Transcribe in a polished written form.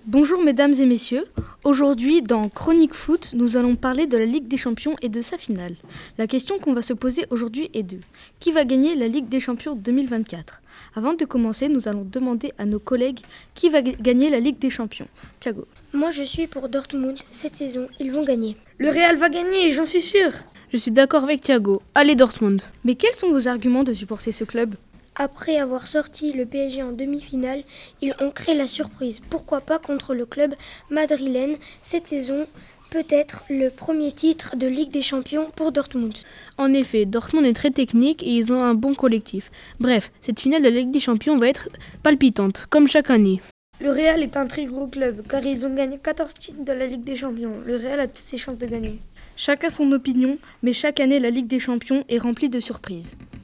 Bonjour mesdames et messieurs, aujourd'hui dans Chronique Foot, nous allons parler de la Ligue des Champions et de sa finale. La question qu'on va se poser aujourd'hui est qui va gagner la Ligue des Champions 2024 ? Avant de commencer, nous allons demander à nos collègues qui va gagner la Ligue des Champions. Thiago. Moi je suis pour Dortmund, cette saison, ils vont gagner. Le Real va gagner, j'en suis sûr. Je suis d'accord avec Thiago, allez Dortmund. Mais quels sont vos arguments de supporter ce club ? Après avoir sorti le PSG en demi-finale, ils ont créé la surprise. Pourquoi pas contre le club madrilène cette saison, peut-être le premier titre de Ligue des Champions pour Dortmund. En effet, Dortmund est très technique et ils ont un bon collectif. Bref, cette finale de la Ligue des Champions va être palpitante, comme chaque année. Le Real est un très gros club, car ils ont gagné 14 titres de la Ligue des Champions. Le Real a toutes ses chances de gagner. Chacun son opinion, mais chaque année la Ligue des Champions est remplie de surprises.